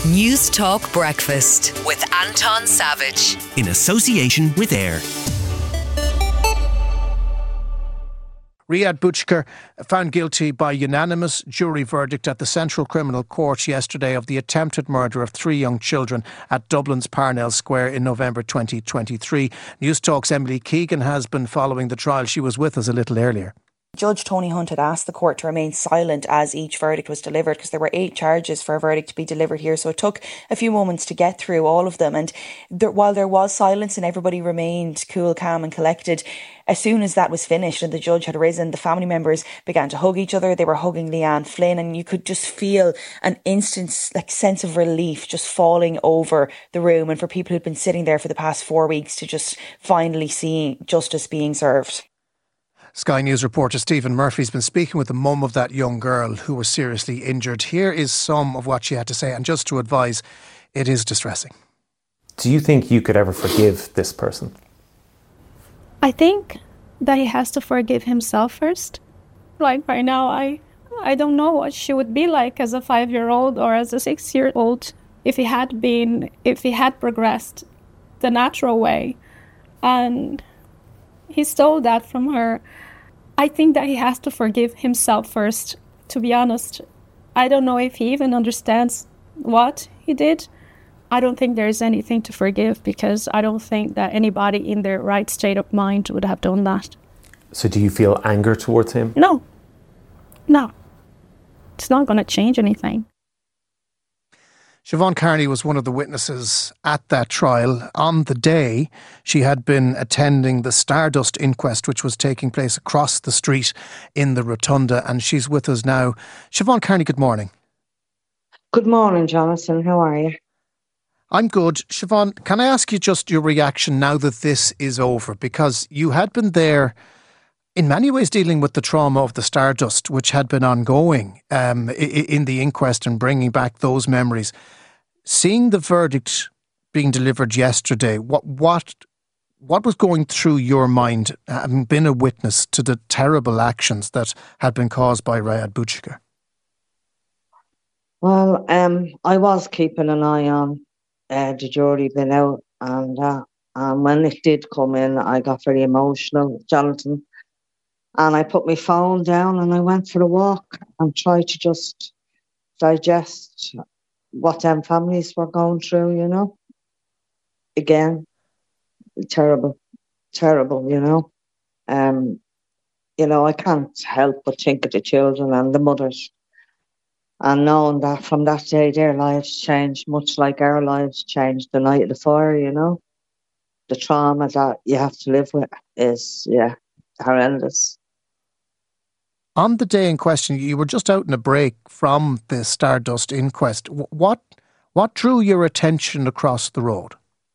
News Talk Breakfast with Anton Savage. In association with AIR. Riyad Bouchker found guilty by unanimous jury verdict at the Central Criminal Court yesterday of the attempted murder of 3 young children at Dublin's Parnell Square in November 2023. News Talk's Emily Keegan has been following the trial. She was with us a little earlier. Judge Tony Hunt had asked the court to remain silent as each verdict was delivered, because there were 8 charges for a verdict to be delivered here, so it took a few moments to get through all of them. And while there was silence and everybody remained cool, calm and collected, as soon as that was finished and the judge had risen, the family members began to hug each other. They were hugging Leanne Flynn, and you could just feel an instant sense of relief just falling over the room, and for people who'd been sitting there for the past 4 weeks to just finally see justice being served. Sky News reporter Stephen Murphy's been speaking with the mum of that young girl who was seriously injured. Here is some of what she had to say, and just to advise, it is distressing. Do you think you could ever forgive this person? I think that he has to forgive himself first. Like right now, I don't know what she would be like as a 5-year-old or as a 6-year-old if he had progressed the natural way. And he stole that from her. I think that he has to forgive himself first, to be honest. I don't know if he even understands what he did. I don't think there's anything to forgive, because I don't think that anybody in their right state of mind would have done that. So do you feel anger towards him? No. It's not going to change anything. Siobhan Carney was one of the witnesses at that trial. On the day, she had been attending the Stardust inquest, which was taking place across the street in the Rotunda, and she's with us now. Siobhan Carney, good morning. Good morning, Jonathan. How are you? I'm good. Siobhan, can I ask you just your reaction now that this is over? Because you had been there in many ways dealing with the trauma of the Stardust, which had been ongoing in the inquest and bringing back those memories. Seeing the verdict being delivered yesterday, what was going through your mind, having been a witness to the terrible actions that had been caused by Riyad Bouchker? Well, I was keeping an eye on the jury being out, and when it did come in, I got very emotional, Jonathan. And I put my phone down and I went for a walk and tried to just digest what them families were going through, you know. Again, terrible, you know. I can't help but think of the children and the mothers, and knowing that from that day their lives changed, much like our lives changed the night of the fire, you know. The trauma that you have to live with is, horrendous. On the day in question, you were just out on a break from the Stardust inquest. What drew your attention across the road?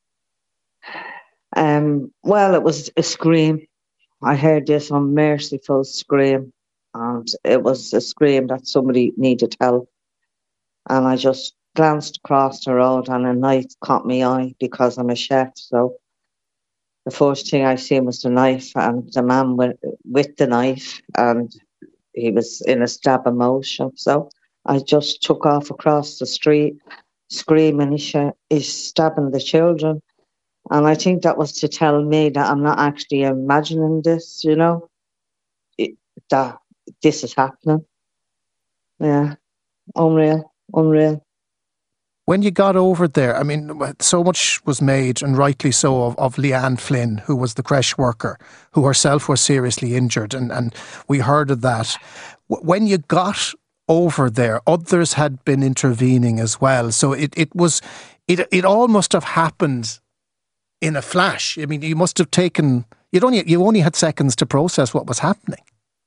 Well, it was a scream. I heard this unmerciful scream, and it was a scream that somebody needed help. And I just glanced across the road, and a knife caught my eye because I'm a chef. So the first thing I seen was the knife, and the man with the knife, and he was in a stab of motion. So I just took off across the street, screaming, he's stabbing the children. And I think that was to tell me that I'm not actually imagining this, you know, that this is happening. Yeah, unreal. When you got over there, I mean, so much was made, and rightly so, of Leanne Flynn, who was the creche worker, who herself was seriously injured, and we heard of that. When you got over there, others had been intervening as well. So it all must have happened in a flash. I mean, you must have you only had seconds to process what was happening.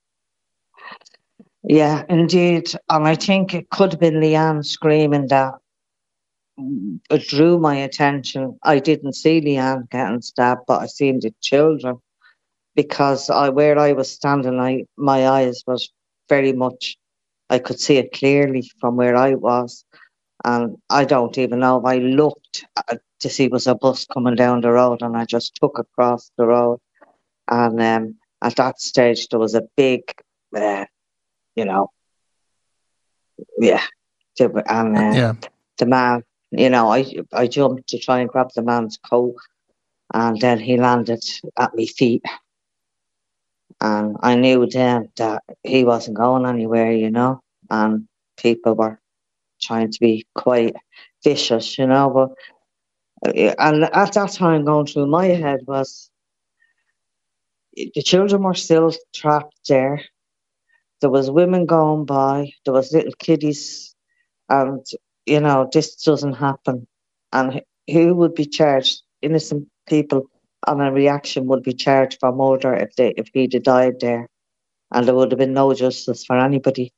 Yeah, indeed. And I think it could have been Leanne screaming that it drew my attention. I didn't see Leanne getting stabbed, but I seen the children, because where I was standing, my eyes was very much, I could see it clearly from where I was. And I don't even know if I looked to see was a bus coming down the road, and I just took across the road. And at that stage, there was a big, the man I jumped to try and grab the man's coat, and then he landed at my feet. And I knew then that he wasn't going anywhere, and people were trying to be quite vicious, but and at that time going through my head was the children were still trapped there. There was women going by, there was little kiddies, and this doesn't happen. And who would be charged? Innocent people on a reaction would be charged for murder if he'd have died there, and there would have been no justice for anybody.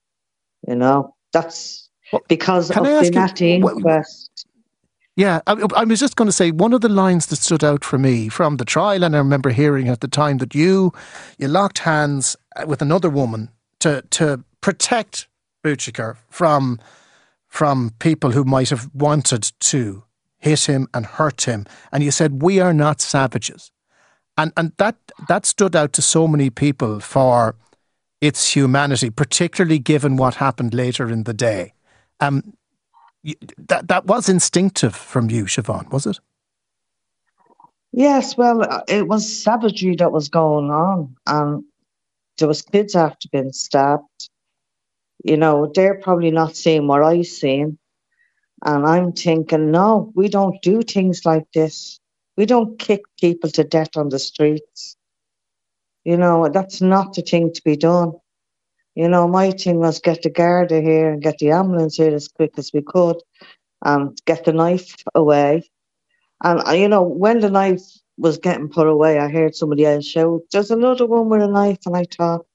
That's because of the Natty inquest. Yeah, I was just going to say, one of the lines that stood out for me from the trial, and I remember hearing at the time, that you locked hands with another woman to protect Butchiker from people who might have wanted to hit him and hurt him. And you said, "We are not savages." And that stood out to so many people for its humanity, particularly given what happened later in the day. That was instinctive from you, Siobhan, was it? Yes, well, it was savagery that was going on, and there was kids after being stabbed. They're probably not seeing what I've seen, and I'm thinking, no, we don't do things like this. We don't kick people to death on the streets. That's not the thing to be done. My thing was get the Garda here and get the ambulance here as quick as we could and get the knife away. And, when the knife was getting put away, I heard somebody else shout, "There's another one with a knife." And I thought,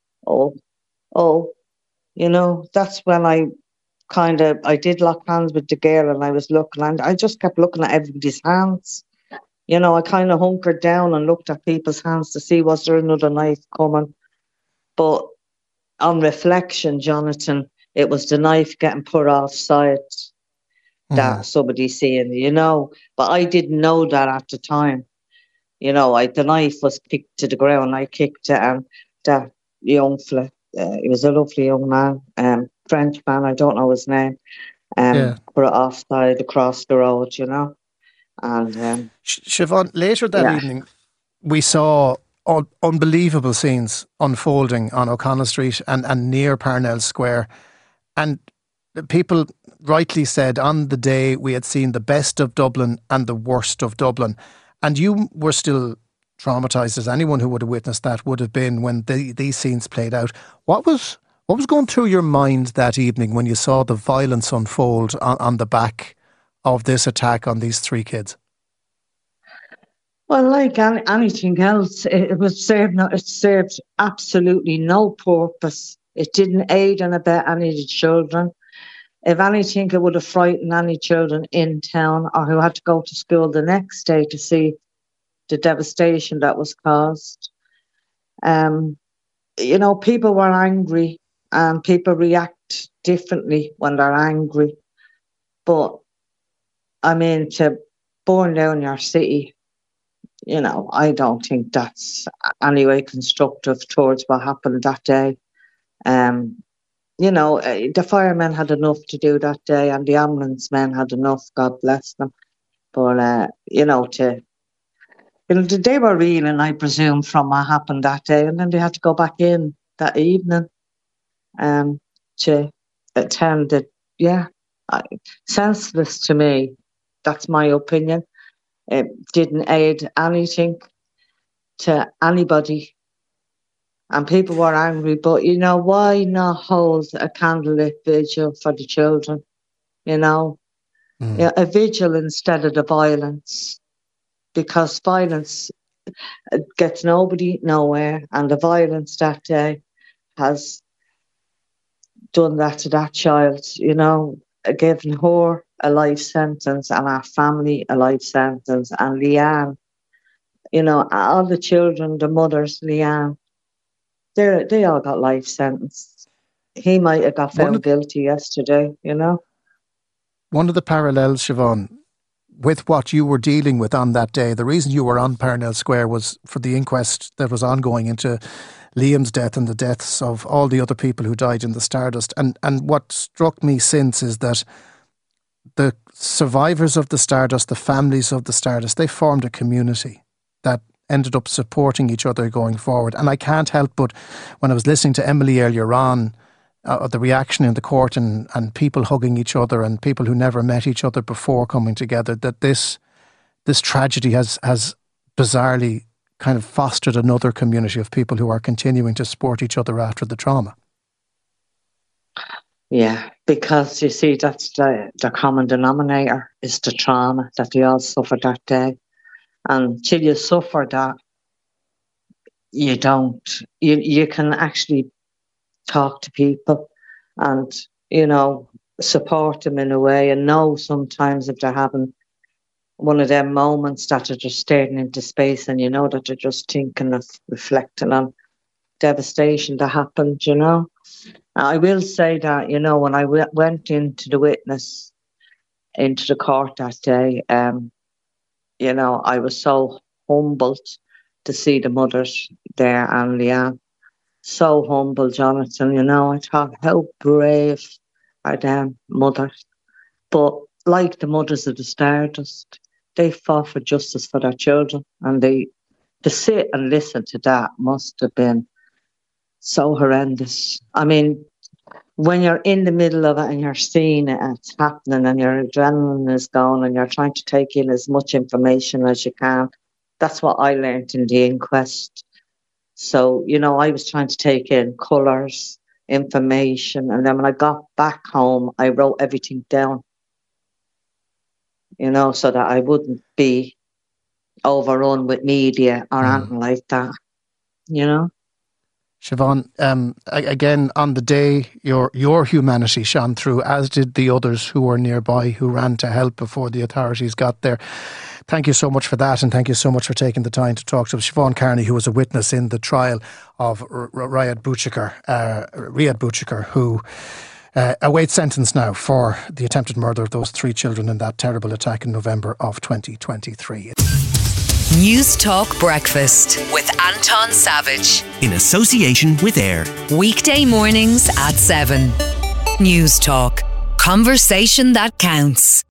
that's when I did lock hands with the girl, and I was looking, and I just kept looking at everybody's hands. I kind of hunkered down and looked at people's hands to see was there another knife coming. But on reflection, Jonathan, it was the knife getting put offside that somebody seen, But I didn't know that at the time. The knife was kicked to the ground. I kicked it, and that young fella, he was a lovely young man, French man, I don't know his name, put it offside across the road, And Siobhan, later that evening, we saw unbelievable scenes unfolding on O'Connell Street and near Parnell Square. And people rightly said on the day we had seen the best of Dublin and the worst of Dublin. And you were still traumatised, as anyone who would have witnessed that would have been, when these scenes played out. What was going through your mind that evening when you saw the violence unfold on the back of this attack on these three kids? Well, like anything else, it served absolutely no purpose. It didn't aid and abet any of the children. If anything, it would have frightened any children in town or who had to go to school the next day to see the devastation that was caused. People were angry, and people react differently when they're angry. But, to burn down your city, I don't think that's anyway constructive towards what happened that day. The firemen had enough to do that day, and the ambulance men had enough, God bless them. But, they were reeling, I presume, from what happened that day, and then they had to go back in that evening to attend it. Senseless to me. That's my opinion. It didn't aid anything to anybody. And people were angry, but, why not hold a candlelit vigil for the children? A vigil instead of the violence. Because violence gets nobody nowhere, and the violence that day has done that to that child, given her a life sentence and our family a life sentence, and Leanne, all the children, the mothers, Leanne, they all got life sentences. He might have got found guilty yesterday, One of the parallels, Siobhan, with what you were dealing with on that day, the reason you were on Parnell Square was for the inquest that was ongoing into Liam's death and the deaths of all the other people who died in the Stardust. And what struck me since is that the survivors of the Stardust, the families of the Stardust, they formed a community that ended up supporting each other going forward. And I can't help but, when I was listening to Emily earlier on, the reaction in the court and people hugging each other and people who never met each other before coming together, that this tragedy has bizarrely kind of fostered another community of people who are continuing to support each other after the trauma. Yeah, because you see, that's the common denominator is the trauma that they all suffered that day. And till you suffer that, you can actually talk to people and, support them in a way, and know sometimes if they're having one of them moments that they're just staring into space and that they're just thinking of reflecting on devastation that happened, I will say that, when I went into the witness, into the court that day, I was so humbled to see the mothers there and Leanne. So humble, Jonathan, I thought how brave are them mothers. But like the mothers of the Stardust, they fought for justice for their children, and to sit and listen to that must have been so horrendous. I mean, when you're in the middle of it and you're seeing it and it's happening and your adrenaline is going and you're trying to take in as much information as you can, that's what I learned in the inquest. So, I was trying to take in colours, information, and then when I got back home, I wrote everything down, so that I wouldn't be overrun with media or anything like that, Siobhan, again, on the day, your humanity shone through, as did the others who were nearby, who ran to help before the authorities got there. Thank you so much for that, and thank you so much for taking the time to talk to us. Siobhan Kearney, who was a witness in the trial of Riyad Bouchikar, who awaits sentence now for the attempted murder of those 3 children in that terrible attack in November of 2023. News Talk Breakfast with Anton Savage. In association with AIR. Weekday mornings at 7. News Talk. Conversation that counts.